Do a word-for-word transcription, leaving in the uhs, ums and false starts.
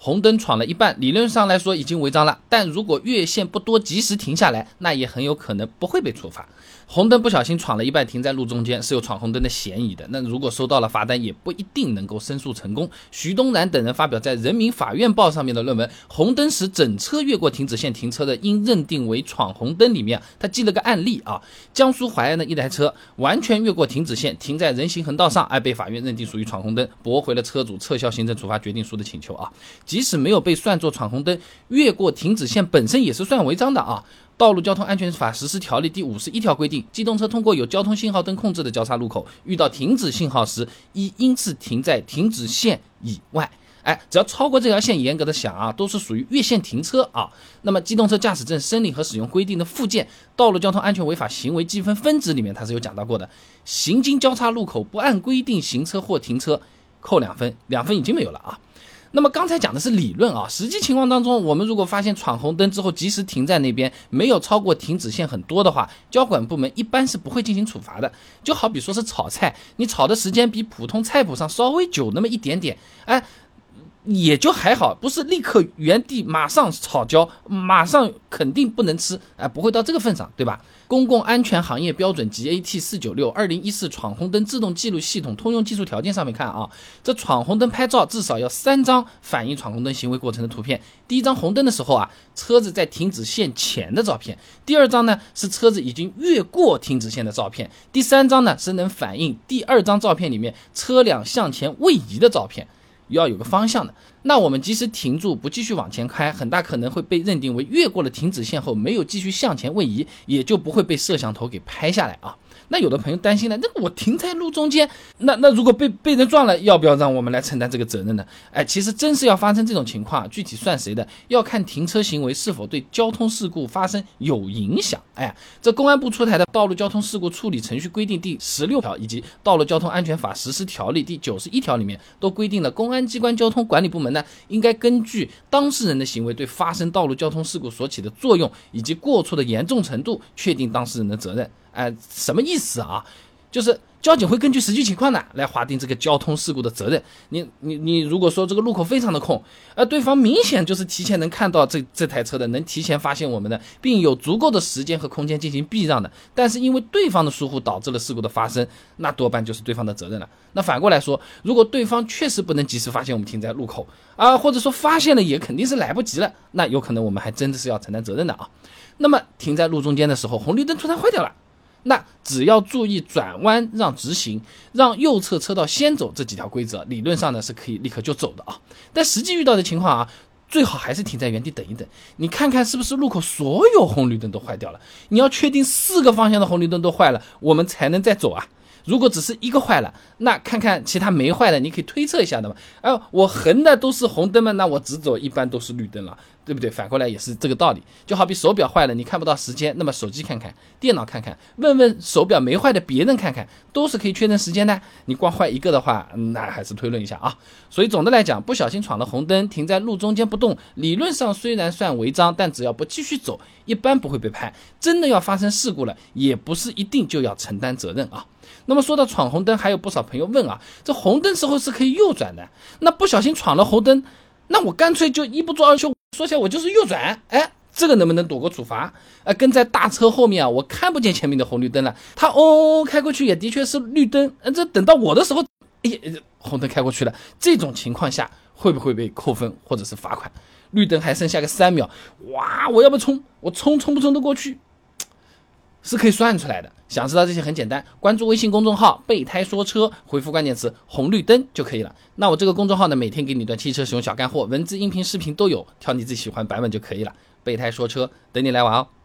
红灯闯了一半，理论上来说已经违章了，但如果越线不多及时停下来，那也很有可能不会被处罚。红灯不小心闯了一半停在路中间是有闯红灯的嫌疑的，那如果收到了罚单也不一定能够申诉成功。徐东南等人发表在人民法院报上面的论文《红灯时整车越过停止线停车的应认定为闯红灯》里面，他记了个案例啊，江苏淮安的一台车完全越过停止线停在人行横道上，而被法院认定属于闯红灯，驳回了车主撤销行政处罚决定书的请求啊。即使没有被算作闯红灯，越过停止线本身也是算违章的啊。道路交通安全法实施条例第五十一条规定，机动车通过有交通信号灯控制的交叉路口，遇到停止信号时，宜应次停在停止线以外。哎，只要超过这条线，严格的想啊，都是属于越线停车啊。那么机动车驾驶证申领和使用规定的附件《道路交通安全违法行为记分分值》里面，它是有讲到过的，行经交叉路口不按规定行车或停车，扣两分，两分已经没有了啊。那么刚才讲的是理论啊，实际情况当中，我们如果发现闯红灯之后及时停在那边，没有超过停止线很多的话，交管部门一般是不会进行处罚的。就好比说是炒菜，你炒的时间比普通菜谱上稍微久那么一点点，哎，也就还好，不是立刻原地马上炒焦，马上肯定不能吃，哎，不会到这个份上，对吧？公共安全行业标准 G A T 四九六 二零一四闯红灯自动记录系统通用技术条件上面看啊，这闯红灯拍照至少要三张反映闯红灯行为过程的图片。第一张红灯的时候啊，车子在停止线前的照片；第二张呢是车子已经越过停止线的照片；第三张呢是能反映第二张照片里面车辆向前位移的照片。要有个方向的，那我们即使停住不继续往前开，很大可能会被认定为越过了停止线后没有继续向前位移，也就不会被摄像头给拍下来啊。那有的朋友担心了，那我停在路中间，那那如果被被人撞了，要不要让我们来承担这个责任呢？哎，其实真是要发生这种情况，具体算谁的，要看停车行为是否对交通事故发生有影响。哎，这公安部出台的《道路交通事故处理程序规定》第十六条以及《道路交通安全法实施条例》第九十一条里面都规定了，公安机关交通管理部门呢，应该根据当事人的行为对发生道路交通事故所起的作用以及过错的严重程度，确定当事人的责任。哎，什么意思啊？就是交警会根据实际情况呢来划定这个交通事故的责任。你你你如果说这个路口非常的空，而对方明显就是提前能看到这这台车的，能提前发现我们的，并有足够的时间和空间进行避让的，但是因为对方的疏忽导致了事故的发生，那多半就是对方的责任了。那反过来说，如果对方确实不能及时发现我们停在路口啊，或者说发现了也肯定是来不及了，那有可能我们还真的是要承担责任的啊。那么停在路中间的时候，红绿灯突然坏掉了，那只要注意转弯让直行，让右侧车道先走这几条规则，理论上呢是可以立刻就走的啊。但实际遇到的情况啊，最好还是停在原地等一等，你看看是不是路口所有红绿灯都坏掉了，你要确定四个方向的红绿灯都坏了，我们才能再走啊。如果只是一个坏了，那看看其他没坏的，你可以推测一下的嘛。哎，我横的都是红灯嘛，那我直走一般都是绿灯了，对不对？反过来也是这个道理。就好比手表坏了，你看不到时间，那么手机看看，电脑看看，问问手表没坏的别人看看，都是可以确认时间的。你光坏一个的话，那还是推论一下啊。所以总的来讲，不小心闯了红灯，停在路中间不动，理论上虽然算违章，但只要不继续走，一般不会被拍。真的要发生事故了，也不是一定就要承担责任啊。那么说到闯红灯，还有不少朋友问啊，这红灯时候是可以右转的，那不小心闯了红灯，那我干脆就一不做二休，说起来我就是右转，哎，这个能不能躲过处罚？呃，跟在大车后面啊，我看不见前面的红绿灯了，他哦开过去也的确是绿灯，呃，这等到我的时候，哎，红灯开过去了，这种情况下会不会被扣分或者是罚款？绿灯还剩下个三秒，哇，我要不冲，我冲冲不冲得过去？是可以算出来的。想知道这些很简单，关注微信公众号备胎说车，回复关键词红绿灯就可以了。那我这个公众号呢，每天给你段汽车使用小干货，文字音频视频都有，挑你自己喜欢版本就可以了。备胎说车等你来玩哦。